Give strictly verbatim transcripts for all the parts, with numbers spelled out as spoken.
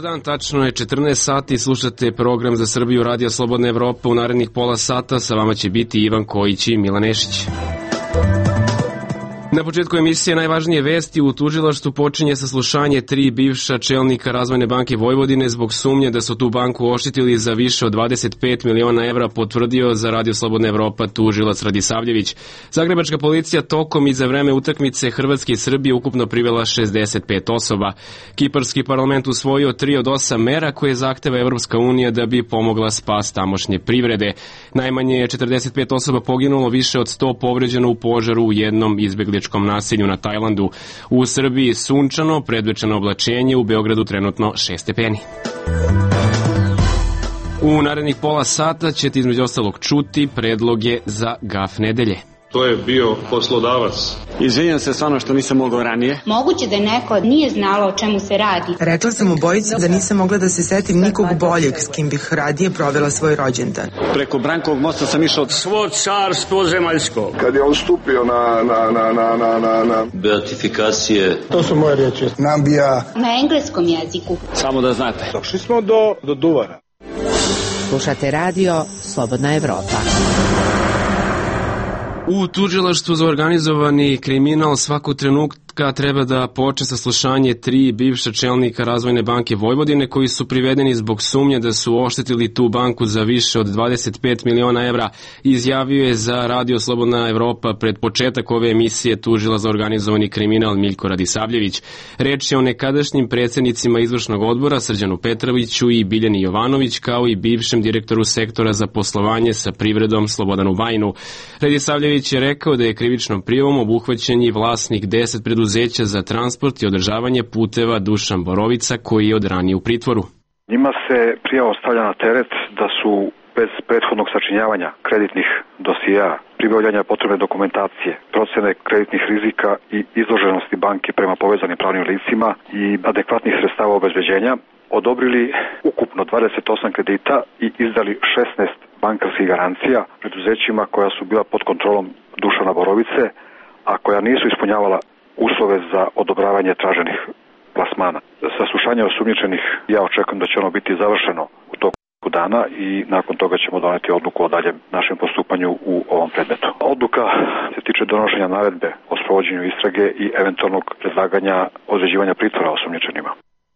dan, tačno je četrnaest sati, slušate program za Srbiju Radija Slobodna Evropa. U narednih pola sata sa vama će biti Ivan Kojić i Milan Nešić. Na početku emisije najvažnije vesti. U tužilaštvu počinje saslušanje tri bivša čelnika Razvojne banke Vojvodine zbog sumnje da su tu banku oštetili za više od dvadeset pet miliona evra, potvrdio za Radio Slobodna Evropa tužilac Radisavljević. Zagrebačka policija tokom i za vreme utakmice Hrvatske i Srbije ukupno privela šezdeset pet osoba. Kiparski parlament usvojio tri od osam mera koje zahteva Evropska unija da bi pomogla spas tamošnje privrede. Najmanje je četrdeset pet osoba poginulo, više od sto povređeno u požaru u jednom izbegličkom naselju na Tajlandu. U Srbiji sunčano, predvečano oblačenje, u Beogradu trenutno šest stepeni. U narednih pola sata ćete između ostalog čuti predloge za gaf nedelje. To je bio poslodavac. Izvinjam se stvarno što nisam mogao ranije. Moguće da neko nije znalo o čemu se radi. Rekla sam obojici da nisam mogla da se setim nikog boljeg s kim bih radije provela svoj rođendan. Preko Brankovog mosta sam išao svo carstvo zemaljsko. Kad je on stupio na, na, na, na, na, na, na... beatifikacije. To su moje riječi. Nabija. Na engleskom jeziku. Samo da znate. Došli smo do, do Duvara. Slušate radio Slobodna Evropa. U tužilaštvu za organizovani kriminal svakog trenutka treba da počne saslušanje tri bivša čelnika Razvojne banke Vojvodine koji su privedeni zbog sumnje da su oštetili tu banku za više od dvadeset pet miliona evra, izjavio je za Radio Slobodna Evropa pred početak ove emisije tužilac za organizovani kriminal Miljko Radisavljević. Reč je o nekadašnjim predsednicima izvršnog odbora Srđanu Petroviću i Biljani Jovanović, kao i bivšem direktoru sektora za poslovanje sa privredom Slobodanu Vajnu. Radisavljević je rekao da je krivičnom prijavom obuhvaćen i vlasnik deset preduzeća za transport i održavanje puteva Dušan Borovica, koji je od ranije u pritvoru. Njima se prijava stavlja na teret da su bez prethodnog sačinjavanja kreditnih dosija, pribavljanja potrebne dokumentacije, procene kreditnih rizika i izloženosti banke prema povezanim pravnim licima i adekvatnih sredstava obezbeđenja odobrili ukupno dvadeset osam kredita i izdali šesnaest bankarskih garancija preduzećima koja su bila pod kontrolom Dušana Borovice, a koja nisu ispunjavala uslove za odobravanje traženih plasmana. Saslušanje osumnjičenih ja očekujem da će ono biti završeno u toku dana i nakon toga ćemo doneti odluku o daljem našem postupanju u ovom predmetu. Odluka se tiče donošenja naredbe o sprovođenju istrage i eventualnog predlaganja određivanja pritvora osumnjičenima.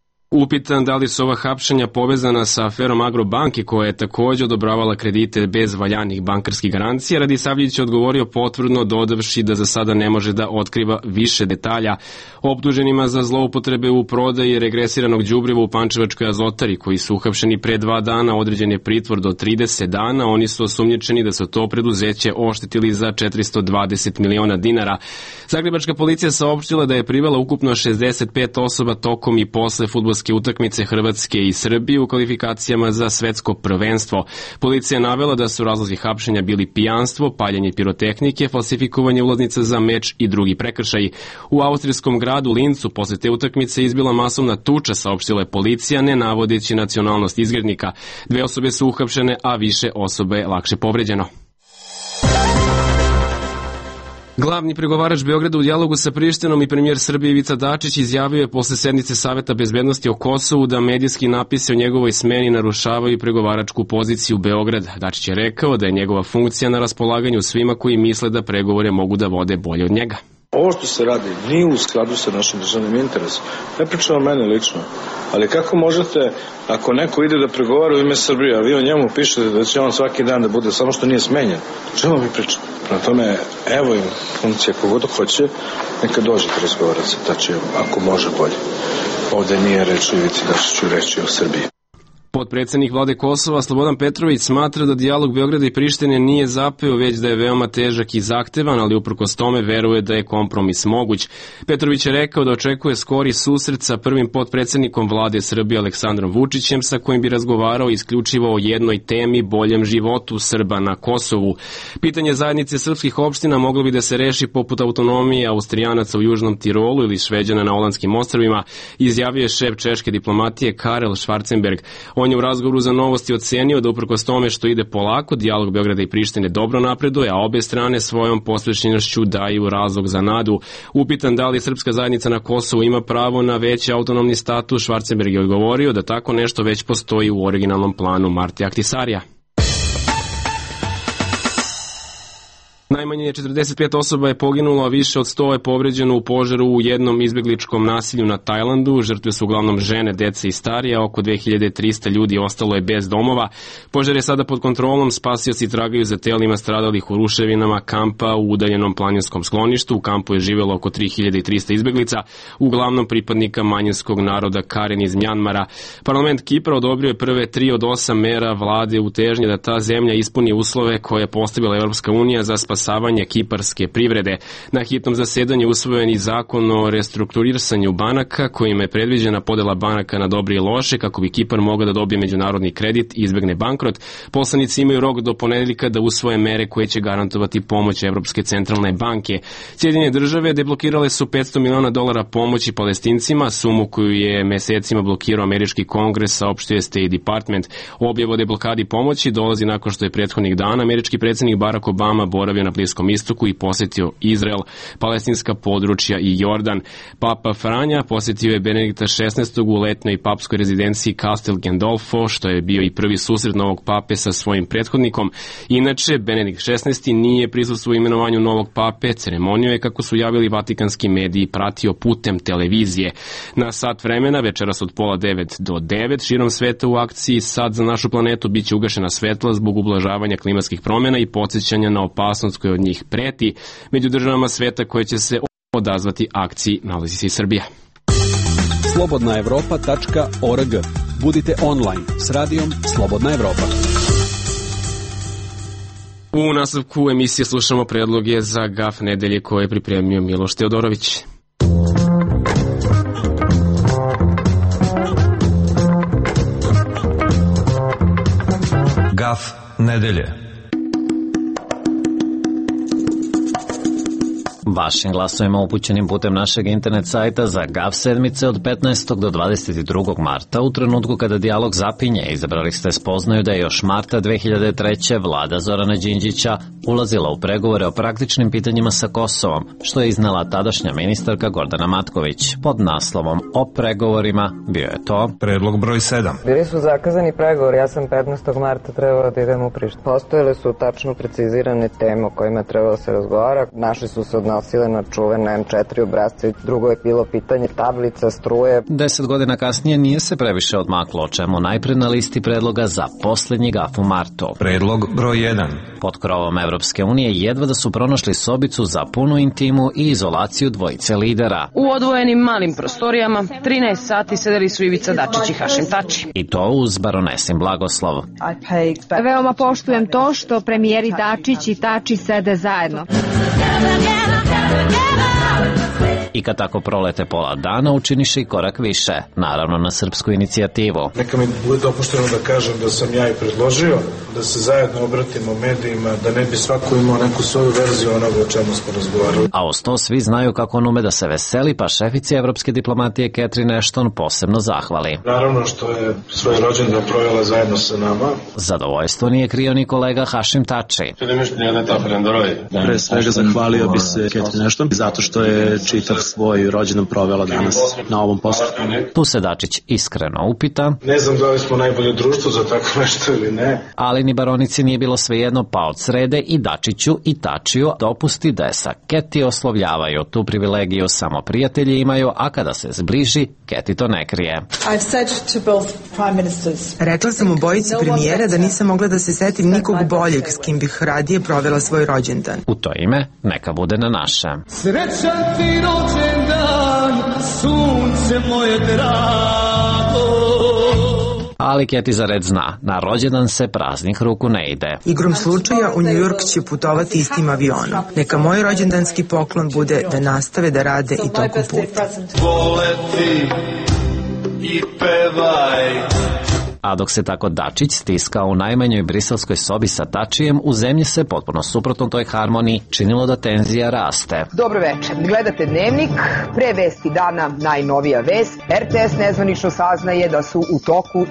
Upitan da li su ova hapšenja povezana sa aferom Agrobanke, koja je takođe odobravala kredite bez valjanih bankarskih garancija, Radisavljević je odgovorio potvrdno, dodavši da za sada ne može da otkriva više detalja. Optuženima za zloupotrebe u prodaji regresiranog đubriva u Pančevačkoj azotari, koji su uhapšeni pre dva dana, određen je pritvor do trideset dana. Oni su osumnjičeni da su to preduzeće oštetili za četiristo dvadeset miliona dinara. Zagrebačka policija saopštila da je privela ukupno šezdeset pet osoba tokom i posle fudbalske utakmice Hrvatske i Srbije u kvalifikacijama za svetsko prvenstvo. Policija je navela da su razlozi hapšenja bili pijanstvo, paljenje pirotehnike, falsifikovanje ulaznica za meč i drugi prekršaji. U austrijskom gradu Lincu posle te utakmice izbila masovna tuča, saopštila je policija, ne navodeći nacionalnost izgrednika. Dve osobe su uhapšene, a više osoba je lakše povređeno. Glavni pregovarač Beograda u dijalogu sa Prištinom i premijer Srbije Ivica Dačić izjavio je posle sednice Saveta bezbednosti o Kosovu da medijski napisi o njegovoj smeni narušavaju pregovaračku poziciju Beograda. Dačić je rekao da je njegova funkcija na raspolaganju svima koji misle da pregovore mogu da vode bolje od njega. Ovo što se radi nije u skladu sa našim državnim interesom. Ne pričam o mene lično, ali kako možete, ako neko ide da pregovara u ime Srbije, a vi o njemu pišete da će on svaki dan da bude, samo što nije smenjen, čemu mi pričamo? Na tome, evo im funkcija kogod hoće, neka dođete razgovarati sa Tačijem, ako može bolje. Ovde nije reč o Ivici Dačiću, reći o Srbiji. Potpredsednik vlade Kosova Slobodan Petrović smatra da dijalog Beograda i Prištine nije zapeo, već da je veoma težak i zahtevan, ali uprkos tome veruje da je kompromis moguć. Petrović je rekao da očekuje skori susret sa prvim potpredsednikom vlade Srbije Aleksandrom Vučićem, sa kojim bi razgovarao isključivo o jednoj temi, boljem životu Srba na Kosovu. Pitanje zajednice srpskih opština moglo bi da se reši poput autonomije Austrijanaca u Južnom Tirolu ili Šveđana na Olandskim ostrvima, izjavio je šef češke diplomatije Karel Schwarzenberg. On je u razgovoru za Novosti ocenio da uprkos tome što ide polako, dijalog Beograda i Prištine dobro napreduje, a obe strane svojom posvećenošću daju razlog za nadu. Upitan da li srpska zajednica na Kosovu ima pravo na veći autonomni status, Schwarzenberg je odgovorio da tako nešto već postoji u originalnom planu Marti Ahtisarija. Najmanje četrdeset pet osoba je poginulo, a više od sto je povređeno u požaru u jednom izbegličkom nasilju na Tajlandu. Žrtve su uglavnom žene, deca i starije, a oko dve hiljade trista ljudi ostalo je bez domova. Požar je sada pod kontrolom, spasioci tragaju za telima stradalih u ruševinama kampa u udaljenom planinskom skloništu. U kampu je živjelo oko tri hiljade trista izbeglica, uglavnom pripadnika manjinskog naroda Karen iz Mjanmara. Parlament Kipra odobrio je prve tri od osam mera vlade u težnji da ta zemlja ispuni uslove koje je postavila Evropska unija za spasavanje kiparske privrede. Na hitnom zasedanju usvojen i zakon o restrukturisanju banaka, kojim je predviđena podela banaka na dobre i loše kako bi Kipar mogao da dobije međunarodni kredit i izbegne bankrot. Poslanici imaju rok do ponedeljka da usvoje mere koje će garantovati pomoć Evropske centralne banke. Sjedinjene države deblokirale su petsto miliona dolara pomoći Palestincima, sumu koju je mesecima blokirao američki kongres, saopštio je State Department. Objav o deblokadi pomoći dolazi nakon što je prethodnih dana američki predsjednik Barack Obama boravio na Bliskom istoku i posjetio Izrael, palestinska područja i Jordan. Papa Franja posjetio je Benedikta šesnaestog u letnoj papskoj rezidenciji Castel Gandolfo, što je bio i prvi susret novog pape sa svojim prethodnikom. Inače, Benedikt šesnaesti nije prisustvovao imenovanju novog pape, ceremoniju je, kako su javili vatikanski mediji, pratio putem televizije. Na sat vremena, večeras od pola devet do devet, širom sveta u akciji Sad za našu planetu biće ugašena svetla zbog ublažavanja klimatskih promjena i podsjećanja na opasnost koje od njih preti. Među državama sveta koje će se odazvati akciji nalazi se i Srbija. slobodna evropa tačka org. Budite online s radijom Slobodna Evropa. U nastavku emisije slušamo predloge za gaf nedelje koje je pripremio Miloš Teodorović. Gaf nedelje. Vašim glasovima upućenim putem našeg internet sajta za gaf sedmice od petnaestog do dvadeset drugog marta, u trenutku kada dijalog zapinje, izabrali ste spoznaju da je još marta dve hiljade treće. vlada Zorana Đinđića ulazila u pregovore o praktičnim pitanjima sa Kosovom, što je iznela tadašnja ministarka Gordana Matković. Pod naslovom o pregovorima bio je to predlog broj sedam. Bili su zakazani pregovori, ja sam petnaestog marta trebala da idem u Prištinu. Postojele su tačno precizirane teme o kojima trebalo se razgovara. Naši su se odnosile na čuvene em četiri obrazce, drugo je bilo pitanje tablica, struje. Deset godina kasnije nije se previše odmaklo, o čemu najpre na listi predloga za poslednji gaf u martu. Predlog broj jedan. Pod krovom Evropske unije jedva da su pronašli sobicu za punu intimu i izolaciju dvojice lidera. U odvojenim malim prostorijama trinaest sati sedeli su Ivica Dačić i Hašim Tači. I to uz baronesin blagoslov. Veoma poštujem to što premijeri Dačić i Tači sede zajedno. I kad tako prolete pola dana, učiniše i korak više, naravno na srpsku inicijativu. Neka mi bude dopušteno da kažem da sam ja i predložio da se zajedno obratimo medijima, da ne bi svako imao neku svoju verziju onoga o čemu smo razgovarali. A uz to svi znaju kako on ume da se veseli, pa šefici evropske diplomatije Catherine Ashton posebno zahvali. Naravno što je svoj rođendan provela zajedno sa nama. Zadovoljstvo nije krio ni kolega Hašim Tači. Pre svega zahvalio bi se Catherine Ashton zato što je čitav svoj rođendan provela danas na ovom poslu. Tu se Dačić iskreno upita. Ne znam da li smo najbolje društvo za tako nešto ili ne. Ali ni baronici nije bilo svejedno, pa od srede i Dačiću i Tačiju dopusti da je sa Keti oslovljavaju. Tu privilegiju samo prijatelji imaju, a kada se zbliži, Keti to ne krije. Rekla sam obojici premijera da nisam mogla da se setim nikog boljeg s kim bih radije provela svoj rođendan. U to ime, neka bude na naše. Srećan ti rođendan, sunce moje drago. Ali Keti za red zna, na rođendan se praznih ruku ne ide. Igrom slučaja u New York će putovati istim avionom. Neka moj rođendanski poklon bude da nastave da rade i tokom puta. Voleti i pevaj. A dok se tako Dačić stiskao u najmanjoj briselskoj sobi sa Tačijem, u zemlji se potpuno suprotno toj harmoniji činilo da tenzija raste. Dobro večer, gledate Dnevnik, pre vesti dana najnovija vest. er te es nezvanično saznaje da su u toku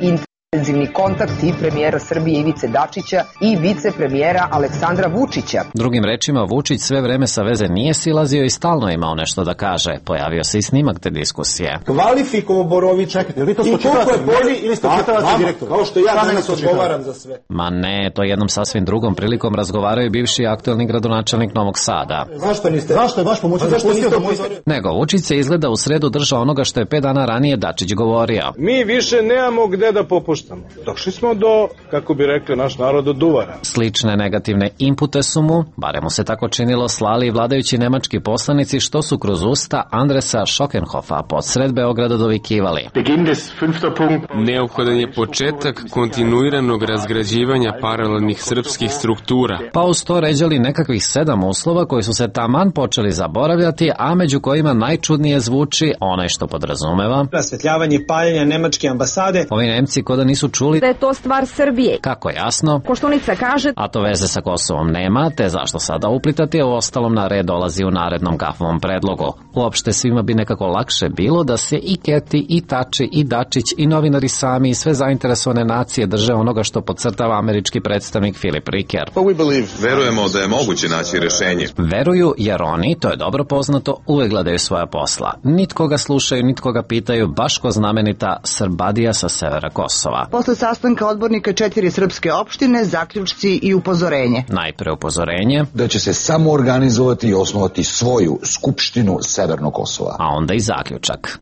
intenzivni kontakti premijera Srbije Ivice Dačića i vicepremijera Aleksandra Vučića. Drugim rečima, Vučić sve vreme sa veze nije silazio i stalno imao nešto da kaže. Pojavio se i snimak te diskusije. Kvalifikovo Borovi, čekajte, vi to spočitavate meni ili spočitavate direktor? Kao što ja danas odgovaram za sve. Ma ne, to jednom sasvim drugom prilikom razgovaraju bivši aktuelni gradonačelnik Novog Sada. Zašto niste? Zašto je vaš pomoćnik? Zašto niste upozorili? Nego, Vučić se izgleda u sredu držao onoga što je pet dana ranije Dačić govorio. Mi više nemamo gde da popuštamo. Došli smo do, kako bi rekli naš narod, do duvara. Slične negativne impute su mu, barem mu se tako činilo, slali i vladajući nemački poslanici što su kroz usta Andresa Schokenhofa pod sred Beograda dovikivali. Neophodan je početak kontinuiranog razgrađivanja paralelnih srpskih struktura. Pa uz to ređali nekakvih sedam uslova koji su se taman počeli zaboravljati, a među kojima najčudnije zvuči onaj što podrazumeva rasvetljavanje paljenja nemačke ambasade. Ovi Nemci koda nisu čuli da je to stvar Srbije. Kako jasno? Koštunica kaže, a to veze sa Kosovom nema, te zašto sada uplitati, a u ostalom na red dolazi u narednom gafovom predlogu. Uopšte svima bi nekako lakše bilo da se i Keti, i Tači, i Dačić, i novinari sami i sve zainteresovane nacije drže onoga što podcrtava američki predstavnik Filip Riker. Verujemo da je moguće naći rešenje. Veruju jer oni, to je dobro poznato, uvek gledaju svoja posla. Nitko ga slušaju, nitko ga pitaju, baš ko znamenita Srbadija sa severa Kosova. Posle sastanka odbornika četiri srpske opštine, zaključci i upozorenje. Najpre upozorenje da će se samo organizovati i osnovati svoju skupštinu Severnog Kosova. A onda i zaključak.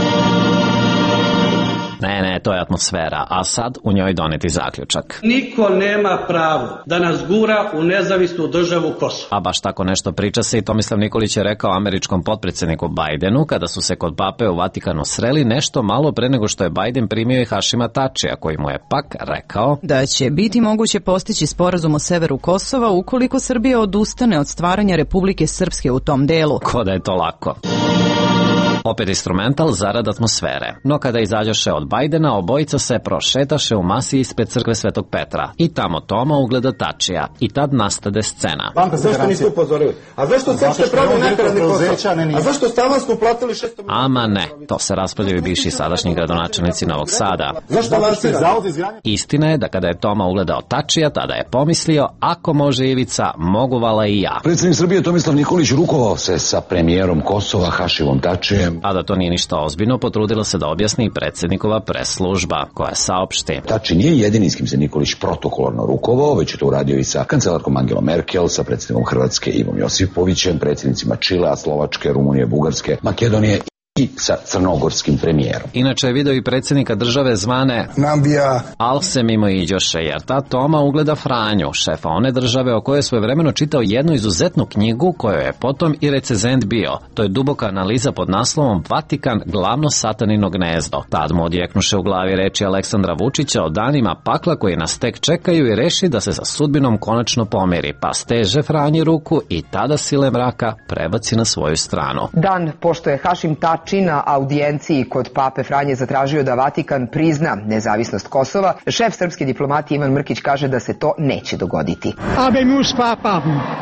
Ne, ne, to je atmosfera, a sad u njoj doneti zaključak. Niko nema pravo da nas gura u nezavisnu državu Kosovo. A baš tako nešto priča se i Tomislav Nikolić je rekao američkom potpredsjedniku Bajdenu kada su se kod pape u Vatikanu sreli nešto malo pre nego što je Bajden primio i Hašima Tačija, koji mu je pak rekao da će biti moguće postići sporazum o severu Kosova ukoliko Srbija odustane od stvaranja Republike Srpske u tom delu. Ko da je to lako. Opet instrumental zarad atmosfere. No kada izađoše od Bajdena, obojica se prošetaše u masi ispred crkve Svetog Petra. I tamo Toma ugleda Tačija. I tad nastade scena. Banka, zašto niste upozorili? A zašto sad ste pravili nakaradni posao? A zašto stalno smo platili šesto miliona? Ama ne, to se raspravljaju bivši sadašnji gradonačelnici Novog Sada. Zašto lansira? Istina je da kada je Toma ugledao Tačija, tada je pomislio, ako može Ivica, mogu vala i ja. Predsjednik Srbije Tomislav Nikolić rukovao se sa premijerom Kosova Hašimom Tačijem. A da to nije ništa ozbiljno, potrudila se da objasni i predsjednikova press-služba, koja saopšti. Tači nije jedini s kim se Nikolić protokolarno rukovao, već je to uradio i sa kancelarkom Angelom Merkel, sa predsjednikom Hrvatske Ivom Josipovićem, predsjednicima Čilea, Slovačke, Rumunije, Bugarske, Makedonije i sa crnogorskim premijerom. Inače je video i predsjednika države zvane Nambija, al se mimo iđoše, jer ta Toma ugleda Franju, šefa one države o kojoj je svojevremeno čitao jednu izuzetnu knjigu kojoj je potom i recenzent bio. To je duboka analiza pod naslovom Vatikan, glavno satanino gnezdo. Tad mu odjeknuše u glavi reči Aleksandra Vučića o danima pakla koji nas tek čekaju i reši da se sa sudbinom konačno pomiri, pa steže Franji ruku i tada sile mraka prebaci na svoju stranu. Dan pošto je Hašim Tači na audijenciji kod pape Franje zatražio da Vatikan prizna nezavisnost Kosova, šef srpske diplomatije Ivan Mrkić kaže da se to neće dogoditi. Abemus papam.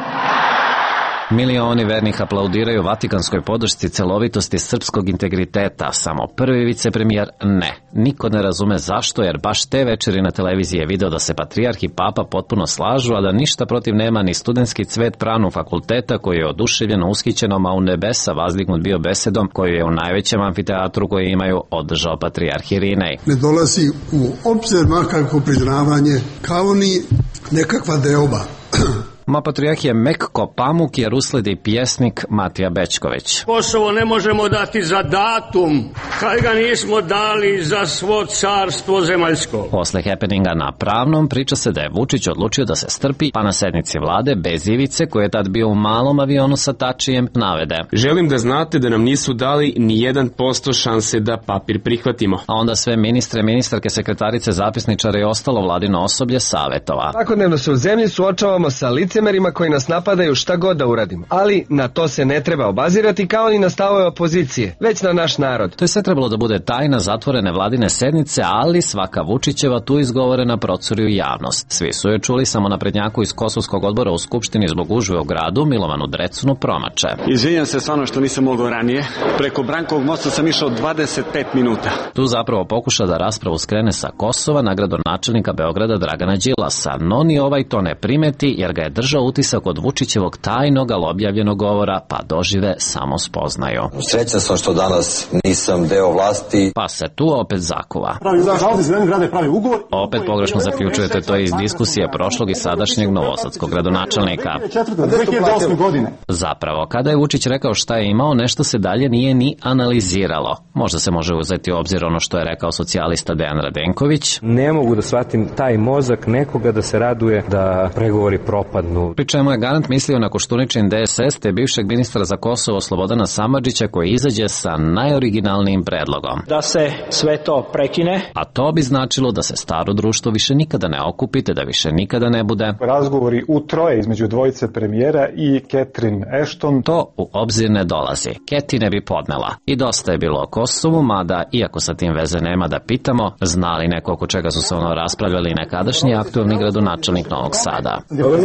Milioni vernih aplaudiraju vatikanskoj podršci celovitosti srpskog integriteta, samo prvi vicepremijer ne. Niko ne razume zašto, jer baš te večeri na televiziji je video da se patrijarh i papa potpuno slažu, a da ništa protiv nema ni studentski cvet pravnog fakulteta koji je oduševljeno ushićenom, a u nebesa vazdignut bio besedom koju je u najvećem amfiteatru koji imaju održao patrijarh Irinej. Ne dolazi u obzir makako priznavanje kao ni nekakva deoba. Ma patrijarh je mek ko pamuk jer usledi pjesnik Matija Bečković. Kosovo ne možemo dati za datum, kad ga nismo dali za svo carstvo zemaljsko. Posle happeninga na Pravnom priča se da je Vučić odlučio da se strpi, pa na sednici vlade bez Ivice, koji je tad bio u malom avionu sa Tačijem, navede. Želim da znate da nam nisu dali ni jedan posto šanse da papir prihvatimo. A onda sve ministre, ministarke, sekretarice, zapisničare i ostalo vladino osoblje savetova. Svakodnevno se u zemlji suočavamo sa lice licemerima koji nas napadaju šta god da uradim, ali na to se ne treba obazirati kao ni na stavove opozicije, već na naš narod. To je sve trebalo da bude tajna zatvorene vladine sednice, ali svaka Vučićeva tu izgovorena procuri u javnost. Svi su je čuli, samo naprednjaku iz Kosovskog odbora u Skupštini zbog gužve u gradu Milovanu Drecunu promače. Izvinjam se stvarno što nisam mogao ranije. Preko Brankovog mosta sam išao dvadeset pet minuta. Tu zapravo pokuša da raspravu skrene sa Kosova na gradonačelnika Beograda Dragana Đilasa, no ni ovaj to ne primeti jer ga je držao utisak od Vučićevog tajnog, ali objavljenog govora, pa dožive samo spoznaju. Srećan sam što danas nisam deo vlasti. Pa se tu opet zakuva. Pravi žalbe Zeleni grade pravi ugovor. Opet pogrešno zaključujete to iz diskusije prošlog i sadašnjeg novosadskog gradonačelnika. dve hiljade osme godine. Zapravo, kada je Vučić rekao šta je imao, nešto se dalje nije ni analiziralo. Možda se može uzeti u obzir ono što je rekao socijalista Dejan Radenković. Ne mogu da shvatim taj mozak nekoga da se raduje da pregovori propadnu. Pri čemu je garant mislio na Koštuničin D S S te bivšeg ministra za Kosovo Slobodana Samardžića koji izađe sa najoriginalnijim predlogom. Da se sve to prekine. A to bi značilo da se staro društvo više nikada ne okupi, te da više nikada ne bude. Razgovori u troje između dvojice premijera i Catherine Ashton. To u obzir ne dolazi. Keti ne bi podnela. I dosta je bilo o Kosovu, mada, iako sa tim veze nema da pitamo, znali neko oko čega su se ono raspravljali nekadašnji aktualni gradonačelnik Novog Sada.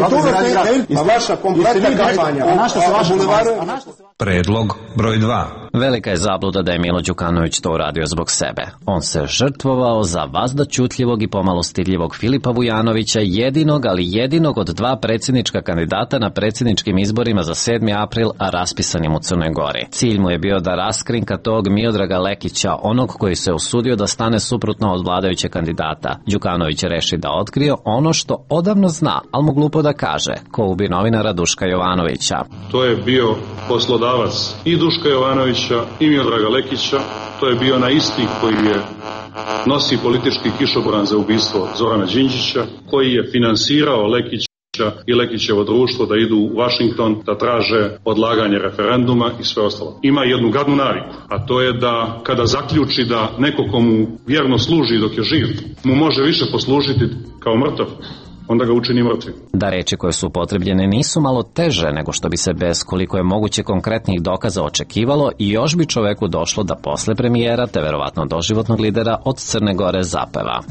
Predlog broj dva. Velika je zabluda da je Milo Đukanović to uradio zbog sebe. On se žrtvovao za vazda ćutljivog i pomalo stidljivog Filipa Vujanovića, jedinog, ali jedinog od dva predsjednička kandidata na predsjedničkim izborima za sedmi april, a raspisanim u Crnoj Gori. Cilj mu je bio da raskrinka tog Miodraga Lekića, onog koji se usudio da stane suprotno od vladajuće kandidata. Đukanović reši da otkrije ono što odavno zna, ali mu glupo da kaže, ko ubi novinara Duška Jovanovića. To je bio poslodavac i Duška Jovanovića i Miodraga Lekića. To je bio na isti koji je nosi politički kišobran za ubistvo Zorana Đinđića, koji je finansirao Lekića i Lekićevo društvo da idu u Washington da traže odlaganje referenduma i sve ostalo. Ima jednu gadnu naviku, a to je da kada zaključi da neko komu vjerno služi dok je živ, mu može više poslužiti kao mrtav, onda ga učini mrtvim. Da reči koje su upotrebljene nisu malo teže nego što bi se bez koliko je moguće konkretnih dokaza očekivalo i još bi čoveku došlo da posle premijera te verovatno doživotnog lidera od Crne Gore zapeva.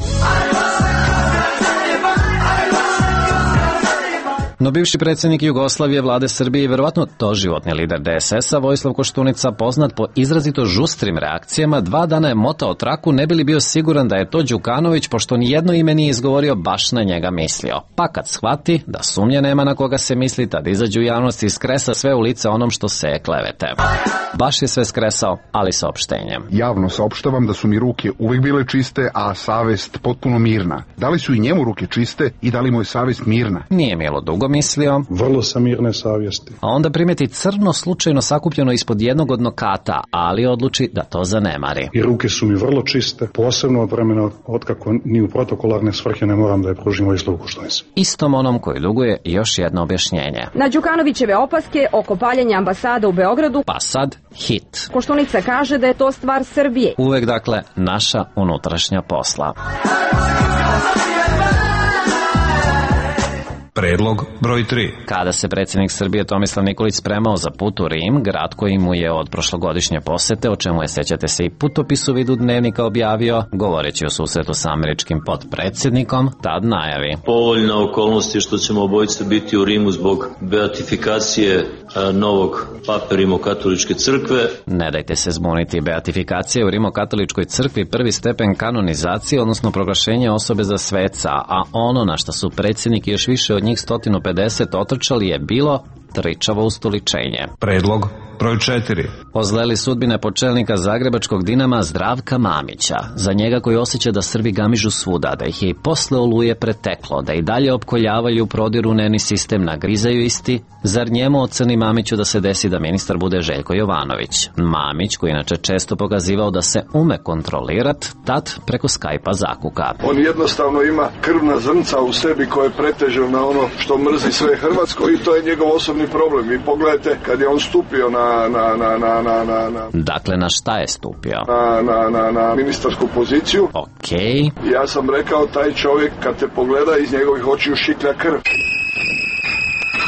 No bivši predsjednik Jugoslavije, vlade Srbije i verovatno doživotni lider D S S-a Vojislav Koštunica, poznat po izrazito žustrim reakcijama, dva dana je motao traku ne bi li bio siguran da je to Đukanović, pošto ni jedno ime nije izgovorio, baš na njega mislio. Pa kad shvati da sumnje nema na koga se misli, tad izađu u javnosti i skresa sve u lice onom što se klevete. Baš je sve skresao, ali saopštenjem. Javno saopštavam da su mi ruke uvek bile čiste, a savest potpuno mirna. Da li su i njemu ruke čiste i da li mu je savest mirna? Nije Milo dugo mislio. Vrlo sam mirne savjesti. A onda primeti crno slučajno sakupljeno ispod jednog od nokata, ali odluči da to zanemari. I ruke su mi vrlo čiste, posebno od vremena otkako ni u protokolarne svrhe ne moram da je pružim Vojislavu Koštunici. Istom onom koji duguje još jedno objašnjenje. Na Đukanovićeve opaske oko paljenja ambasada u Beogradu. Pa sad hit. Koštunica kaže da je to stvar Srbije. Uvek dakle naša unutrašnja posla. Predlog broj tri. Kada se predsjednik Srbije Tomislav Nikolić spremao za put u Rim, grad koji mu je od prošlogodišnje posete, o čemu je, sećate se, i putopis u vidu dnevnika objavio, govoreći o susretu sa američkim potpredsjednikom, tad najavi. Povoljna okolnost je što ćemo obojice biti u Rimu zbog beatifikacije novog pape Rimokatoličke crkve. Ne dajte se zbuniti, beatifikacija u Rimokatoličkoj crkvi prvi stepen kanonizacije, odnosno proglašenje osobe za sveca, a ono na što su predsjednik i još više od njih sto pedeset otrčali je bilo tričavo ustoličenje. Predlog broj četiri. Ozleli sudbine počelnika zagrebačkog Dinama Zdravka Mamića. Za njega koji osjeća da Srbi gamižu svuda, da ih je i posle Oluje preteklo, da i dalje opkoljavaju, prodiru neni sistem, nagrizaju isti, zar njemu oceni Mamiću da se desi da ministar bude Željko Jovanović? Mamić, koji inače često pokazivao da se ume kontrolirat, tad preko Skype-a zakuka. On jednostavno ima krvna zrnca u sebi koje pretežu na ono što mrzi sve hrvatsko i to je njegov osobni problem. I pogledajte, kad je on stupio na Na, na, na, na, na, na. Dakle, na šta je stupio? Na, na, na, na ministarsku poziciju. Okej. Okay. Ja sam rekao, taj čovjek kad te pogleda iz njegovih očiju šiklja krv.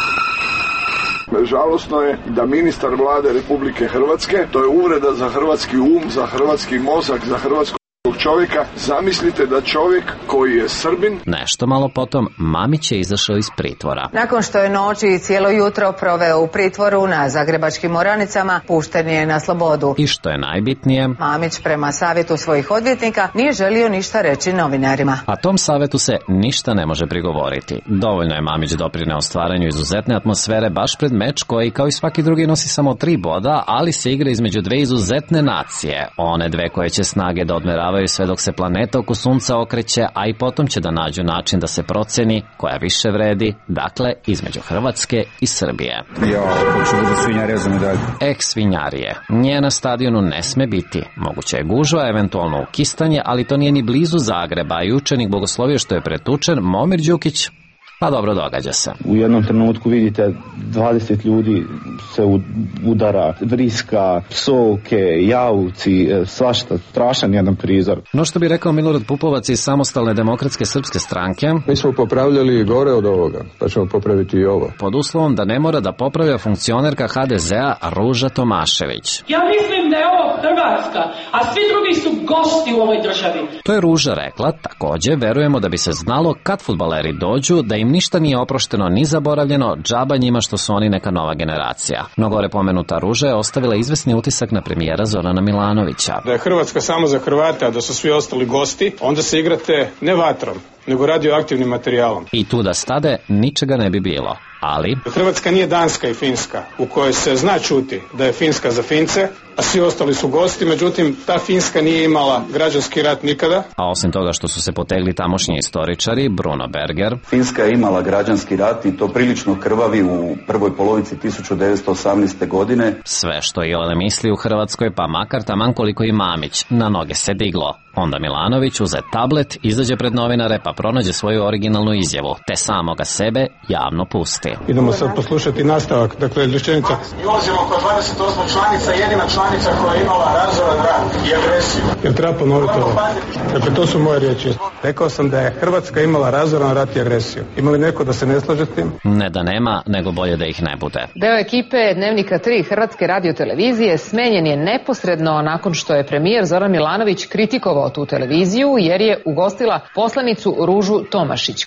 Žalosno je da ministar vlade Republike Hrvatske, to je uvreda za hrvatski um, za hrvatski mozak, za hrvatsku čovjeka. Zamislite da čovjek koji je Srbin... Nešto malo potom Mamić je izašao iz pritvora. Nakon što je noć i cijelo jutro proveo u pritvoru na zagrebačkim oranicama, pušten je na slobodu. I što je najbitnije, Mamić prema savjetu svojih odvjetnika nije želio ništa reći novinarima. A tom savjetu se ništa ne može prigovoriti. Dovoljno je Mamić doprineo stvaranju izuzetne atmosfere baš pred meč koji kao i svaki drugi nosi samo tri boda, ali se igra između dve izuzetne nacije. One dve koje će snage da odmeravaju sve dok se planeta oko sunca okreće, a i potom će da nađu način da se proceni koja više vredi, dakle između Hrvatske i Srbije. Ja, hoću da svinjarija za medalju. Eh, svinjarije. Nje na stadionu ne sme biti. Moguće je gužva, eventualno ukistanje, ali to nije ni blizu Zagreba i učenik blagoslovio što je pretučen, Momir Đukić, pa dobro, događa se. U jednom trenutku vidite dvadeset ljudi se udara, vriska, psovke, javci, svašta, strašan jedan prizor. No što bi rekao Milorad Pupovac iz Samostalne demokratske srpske stranke, mi smo popravljali gore od ovoga, pa ćemo popraviti i ovo. Pod uslovom da ne mora da popravlja funkcionerka ha de zea Ruža Tomašević. Ja mislim da je ovo Hrvatska, a svi drugi su gosti u ovoj državi. To je Ruža rekla. Takođe, verujemo da bi se znalo kad fudbaleri dođu, da im ništa nije oprošteno ni zaboravljeno, džaba njima što su oni neka nova generacija. No gore pomenuta Ruža je ostavila izvesni utisak na premijera Zorana Milanovića. Da je Hrvatska samo za Hrvate, a da su svi ostali gosti, onda se igrate ne vatrom, nego radioaktivnim materijalom. I tu da stade ničega ne bi bilo. Ali... Hrvatska nije Danska i Finska, u kojoj se zna čuti da je Finska za Fince, a svi ostali su gosti, međutim ta Finska nije imala građanski rat nikada. A osim toga što su se potegli tamošnji istoričari, Bruno Berger. Finska je imala građanski rat i to prilično krvavi u prvoj polovici tisuću devetsto osamnaeste. godine. Sve što je Jelen misli u Hrvatskoj, pa makar taman koliko i Mamić, na noge se diglo. Onda Milanović uze tablet, izađe pred novinare pa pronađe svoju originalnu izjavu, te samoga sebe javno pusti. Idemo sad poslušati nastavak, dakle rečenica. Mi ulazimo kod dvadeset osma članica, jedina članica koja je imala razoran rat i agresiju. Jer treba ponoviti ovo. Dakle, to su moje riječi. Rekao sam da je Hrvatska imala razoran rat i agresiju. Ima li neko da se ne slaže s tim? Ne da nema, nego bolje da ih ne bude. Deo ekipe Dnevnika tri Hrvatske radiotelevizije smenjen je neposredno nakon što je premijer Zoran Milanović kritikovao tu televiziju jer je ugostila poslanicu Ružu Tomašić.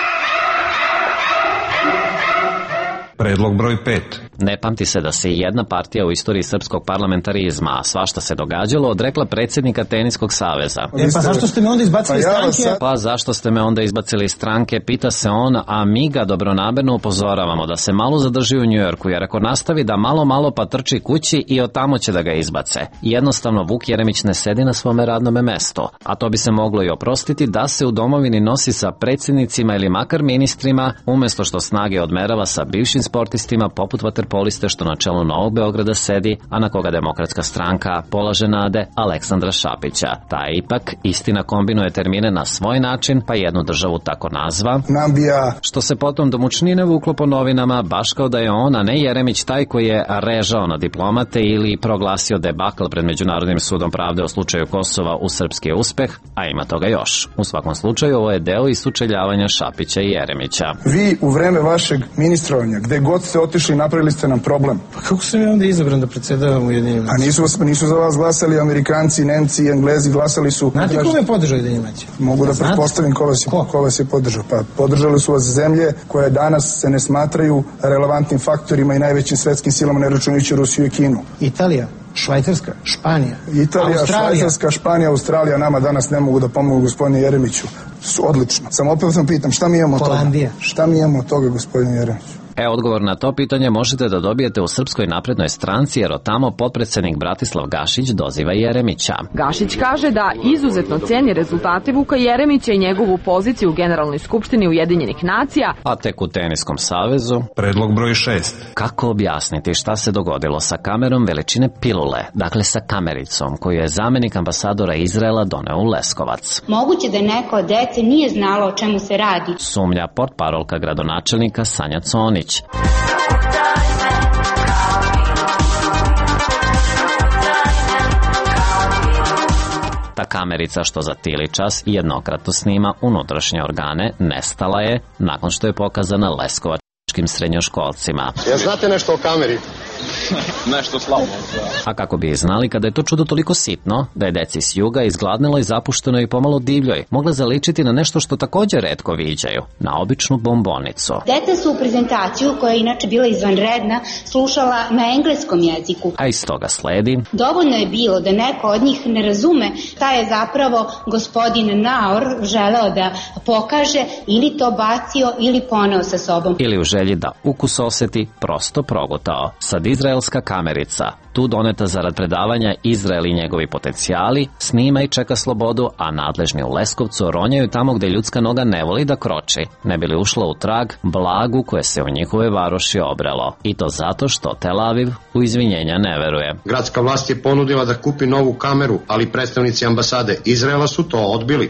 Predlog broj pet. Ne pamti se da se jedna partija u istoriji srpskog parlamentarizma, a svašta se događalo, odrekla predsjednika Teniskog saveza. E pa zašto ste me onda izbacili iz stranke? Pa zašto ste me onda izbacili iz stranke, pita se on, a mi ga dobronamerno upozoravamo da se malo zadrži u Njujorku, jer ako nastavi da malo malo pa trči kući i od tamo će da ga izbace. Jednostavno Vuk Jeremić ne sedi na svome radnome mestu, a to bi se moglo i oprostiti da se u domovini nosi sa predsjednicima ili makar ministrima, umjesto što snage odmerava sa bivšim sportistima poput vaterpoliste što na čelu Novog Beograda sedi, a na koga Demokratska stranka polaže nade, Aleksandra Šapića. Taj ipak istina kombinuje termine na svoj način, pa jednu državu tako nazva, Nambija. Što se potom do mučnine vuklo po novinama, baš kao da je on, a ne Jeremić, taj koji je režao na diplomate ili proglasio debakl pred Međunarodnim sudom pravde o slučaju Kosova u srpski uspeh, a ima toga još. U svakom slučaju ovo je deo isučeljavanja Šapića i Jeremića. Vi u vreme vašeg ministrovanja, gde god ste otišli, napravili ste nam problem. Pa kako sam ja onda izabran da predsjedavam Ujedinjenim? A nisu, nisu za vas glasali Amerikanci, Nemci i Englezi, glasali su... Znate ko me podržao Ujedinjenimaće? Mogu da pretpostavim ko vas, ko? ko vas je podržao. Pa podržali su vas zemlje koje danas se ne smatraju relevantnim faktorima i najvećim svetskim silama, ne računajući Rusiju i Kinu. Italija, Švajcarska, Španija, Italija, Australija. Švajcarska, Španija, Australija nama danas ne mogu da pomogu gospodinu Jeremiću. Odlično. Samo opet sam pitam, šta mi imamo od toga? Šta mi imamo od toga, gospodinu Jeremiću? E, odgovor na to pitanje možete da dobijete u Srpskoj naprednoj stranci, jer od tamo potpredsednik Bratislav Gašić doziva Jeremića. Gašić kaže da izuzetno ceni rezultate Vuka Jeremića i njegovu poziciju u Generalnoj skupštini Ujedinjenih nacija. A tek u Teniskom savezu... Predlog broj šest. Kako objasniti šta se dogodilo sa kamerom veličine pilule, dakle sa kamericom, koju je zamenik ambasadora Izraela doneo u Leskovac? Moguće da neko od dece nije znalo o čemu se radi. Sumnja portparolka gradonačelnika Sanja Conić. Ta kamerica što za tili čas jednokratno snima unutrašnje organe nestala je nakon što je pokazana leskovačkim američkim srednjoškolcima. Ja znate nešto o kameri? Nešto slabo. A kako bi znali kada je to čudo toliko sitno, da je deci s juga izgladnilo i zapušteno i pomalo divljoj, mogla zaličiti na nešto što također retko viđaju, na običnu bombonicu. Deca su u prezentaciju, koja je inače bila izvanredna, slušala na engleskom jeziku. A iz toga sledi... Dovoljno je bilo da neko od njih ne razume šta je zapravo gospodin Naor želeo da pokaže, ili to bacio ili poneo sa sobom. Ili u želji da ukus oseti, prosto progutao. Sad izraelska kamerica, tu doneta zarad predavanja Izrael i njegovi potencijali, snima i čeka slobodu, a nadležni u Leskovcu ronjaju tamo gde ljudska noga ne voli da kroči, ne bi li ušla u trag blagu koje se u njihove varoši obrelo. I to zato što Tel Aviv u izvinjenja ne veruje. Gradska vlast je ponudila da kupi novu kameru, ali predstavnici ambasade Izraela su to odbili.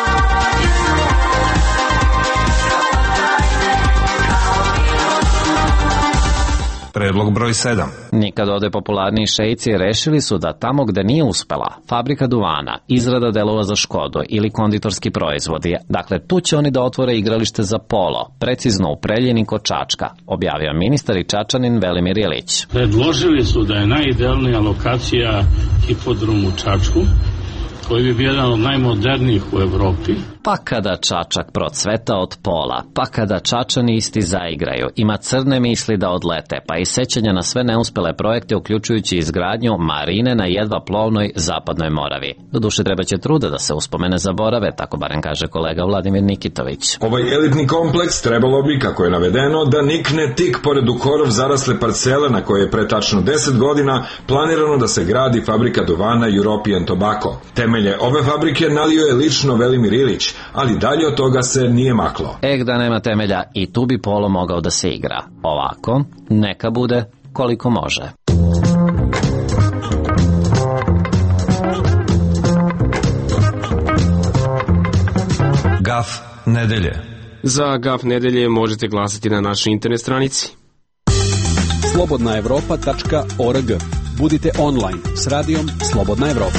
Predlog broj sedam. Nikad ovde popularniji šeici rešili su da tamo gde nije uspela fabrika duvana, izrada delova za Škodu ili konditorski proizvodi, dakle tu će oni da otvore igralište za polo, precizno u Preljini kod Čačka, objavio ministar i Čačanin Velimir Ilić. Predložili su da je najidealnija lokacija hipodrom u Čačku, koji bi bio jedan od najmodernijih u Evropi. Pa kada Čačak procveta od pola, pa kada Čačani isti zaigraju, ima crne misli da odlete, pa i sećanja na sve neuspele projekte, uključujući izgradnju marine na jedva plovnoj Zapadnoj Moravi. Doduše treba će truda da se uspomene zaborave, tako barem kaže kolega Vladimir Nikitović. Ovaj elitni kompleks trebalo bi, kako je navedeno, da nikne tik pored u korov zarasle parcele na koje je pre tačno deset godina planirano da se gradi fabrika duvana European Tobacco. Temelje ove fabrike nalio je lično Velimir Ilić, ali dalje od toga se nije maklo. Ek da nema temelja, i tu bi polo mogao da se igra. Ovako, neka bude koliko može. Gaf nedelje. Za Gaf nedelje možete glasati na našoj internet stranici slobodna evropa tačka org. Budite online s radijom Slobodna Evropa.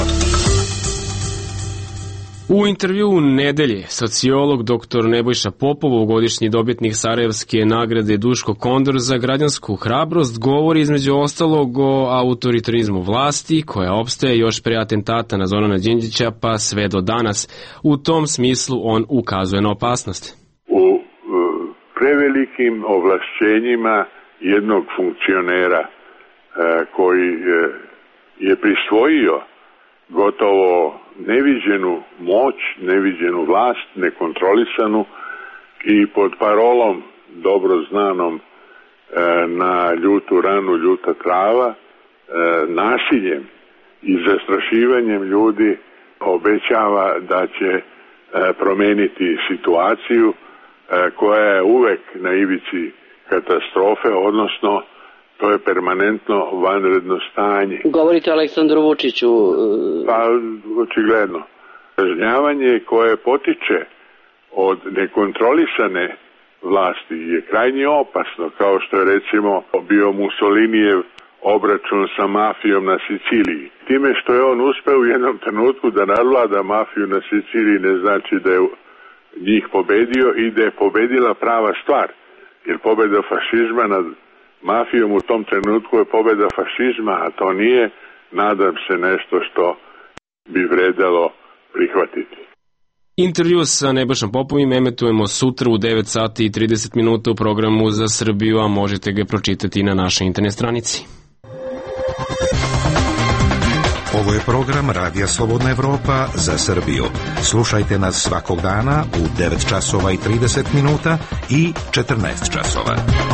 U intervju nedelje sociolog doktor Nebojša Popov, ovogodišnji dobitnik Sarajevske nagrade Duško Kondor za građansku hrabrost, govori između ostalog o autoritarizmu vlasti koja opstaje još pre atentata na Zorana Đinđića pa sve do danas. U tom smislu on ukazuje na opasnost. U prevelikim ovlašćenjima jednog funkcionera koji je prisvojio gotovo neviđenu moć, neviđenu vlast, nekontrolisanu i pod parolom dobro znanom e, na ljutu ranu, ljuta trava, e, nasiljem i zastrašivanjem ljudi obećava da će e, promeniti situaciju e, koja je uvek na ivici katastrofe, odnosno to je permanentno vanredno stanje. Govorite o Aleksandru Vučiću. Pa, očigledno. Kažnjavanje koje potiče od nekontrolisane vlasti je krajnje opasno, kao što je recimo bio Mussolinijev obračun sa mafijom na Siciliji. Time što je on uspeo u jednom trenutku da nadvlada mafiju na Siciliji ne znači da je njih pobedio i da je pobedila prava stvar. Jer pobeda fašizma nad mafijom u tom trenutku je pobeda fašizma, a to nije, nadam se, nešto što bi vredelo prihvatiti. Intervju sa Nebojšom Popovim emitujemo sutra u devet sati i trideset minuta u programu za Srbiju, a možete ga pročitati na našoj internet stranici. Ovo je program Radija Slobodna Evropa za Srbiju. Slušajte nas svakog dana u devet časova i trideset minuta i četrnaest časova.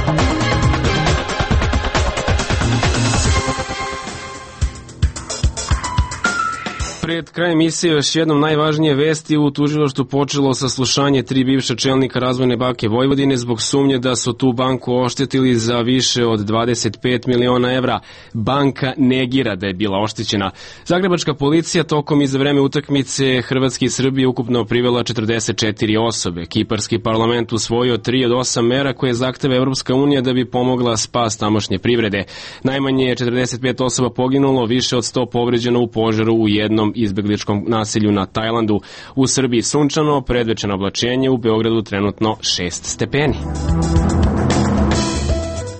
Pred krajem emisije još jednom najvažnije vesti. U tužilaštvu počelo saslušanje tri bivša čelnika Razvojne banke Vojvodine zbog sumnje da su tu banku oštetili za više od dvadeset pet miliona evra. Banka negira da je bila oštećena. Zagrebačka policija tokom i za vreme utakmice Hrvatske i Srbije ukupno privela četrdeset četiri osobe. Kiparski parlament usvojio tri od osam mera koje zahteva Evropska unija da bi pomogla spas tamošnje privrede. Najmanje je četrdeset pet osoba poginulo, više od sto povređeno u požaru u jednom izbegličkom naselju na Tajlandu. U Srbiji sunčano, predvečerno oblačenje, u Beogradu trenutno šest stepeni.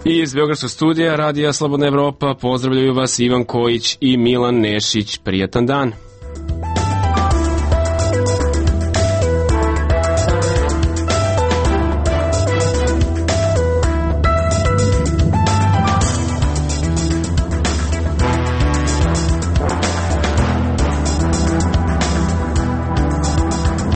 I iz Beogradskog studija Radija Slobodna Evropa pozdravljaju vas Ivan Kojić i Milan Nešić. Prijatan dan.